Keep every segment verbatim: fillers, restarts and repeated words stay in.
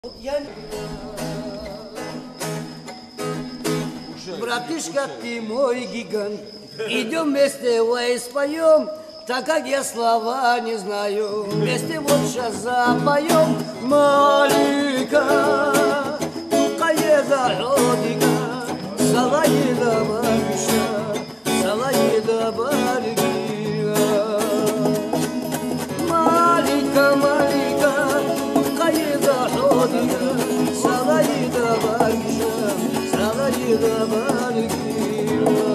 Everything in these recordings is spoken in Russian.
Вот я... Братишка, ты мой гигант, идем вместе, ой, споем, так как я слова не знаю, вместе вот сейчас запоем. Малика, тукаеда родика, салаеда бариша, салаеда баригия. Малика, малика, тукаеда родика, салаеда бариша, салаеда баригия.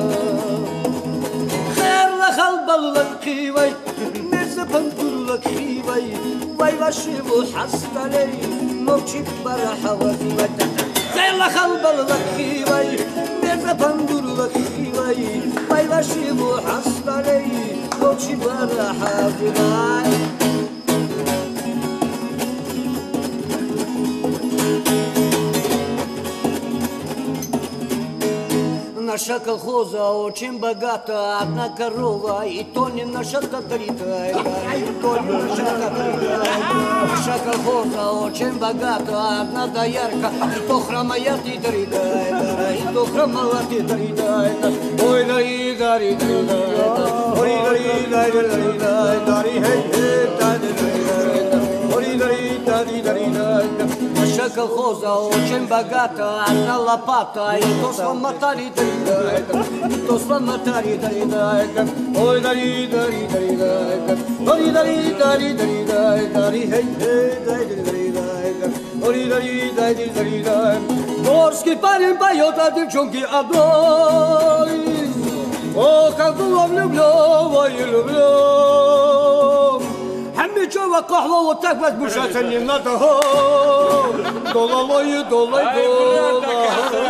خلبلك خيوي مرزبن كلك خيوي واي واشيبو حصلي موتشي برحة وفيوي خير خلبلك خيوي مرزبن كلك خيوي واي واشيبو حصلي موتشي برحة وفيوي. Наша колхоза очень богата, одна корова, и то не наша катрита, и то не наша катрита. Наша колхоза очень богата, одна доярка, и то хромая титрита, и то хромала титрита. Ой, дари, дари, дари, ой, дари, дари, дари, дари, хей, хей, дари, дари, дари, дари, дари, дари. Наша колхоза очень богата, одна лопата, и то сломатали, то сломатали, ой, дари, дари, дари, дари, дари, дари, дари, дари, хей, хей, дари, дари, дари, дари, дари, дари, дари. Горский парень поет, а девчонки одной. О, как было влюблен, ой, люблю. Чего кахва вот так возмущаться не надо. Долой, долой, долой.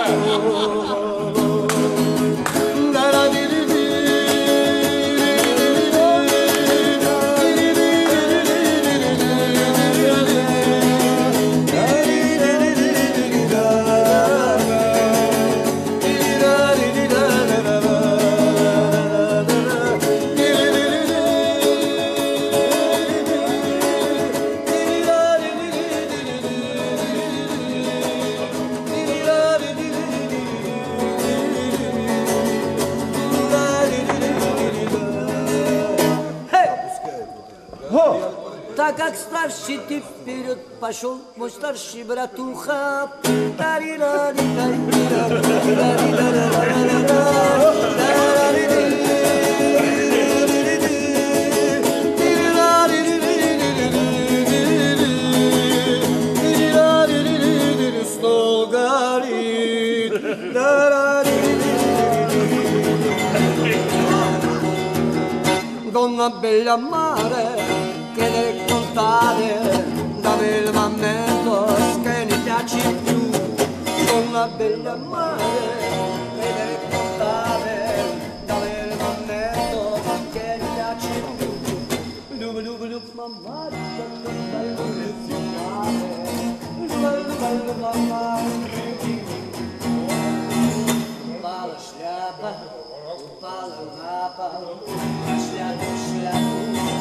Так как старший ты вперед пошел, мой старший братуха. Стол горит. Donna bella mare, che deve contare, dammi il momento che mi piaci più. Donna bella mare, che deve contare, dammi il momento che mi piaci più. Lup, lup, lup, mamma, bello lezione, bello, bello, mamma. Упала шляпа, упала на пол, шляпу, шляпу.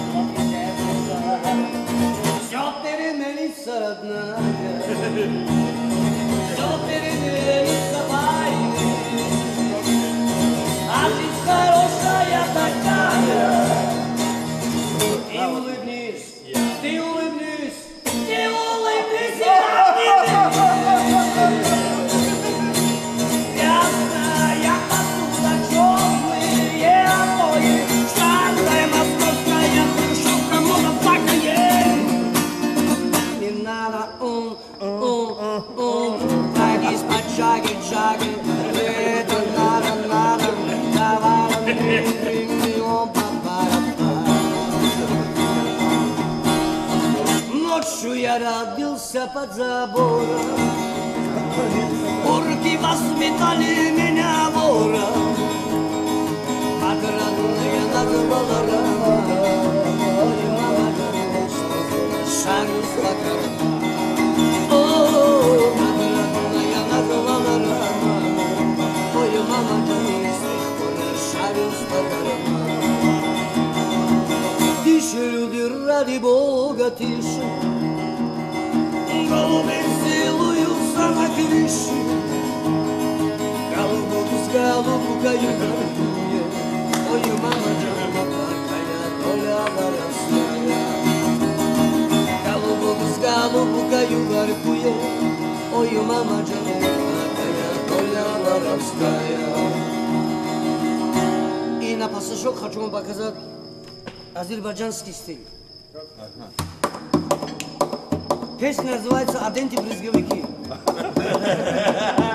Все переменится, родная, все переменится, майя, а жизнь хорошая такая. Ты улыбнись, ты улыбнись, ты улыбнись, ясная посуда, черные обои, старая московская хрущевка, модофакая. Не надо ум, ум, ум, пройдись по джаге, джаге, это надо, надо, давай, миллион, па-па-па. Ночью я родился под забором, орки воспитали меня вором, отрадная назвала рама, ой, мама, шарю с лакарма. О, отрадная назвала рама, ой, мама, шарю с лакарма. Тише, люди, ради Бога, тише. Голубицы югоркует. Ой, мама Джанна такая, Толя воровская. Голубок с голубкою воркует. Ой, мама Джанна такая, Толя воровская. И на пассажок хочу вам показать азербайджанский стиль. Песня называется «Аденти брызговики».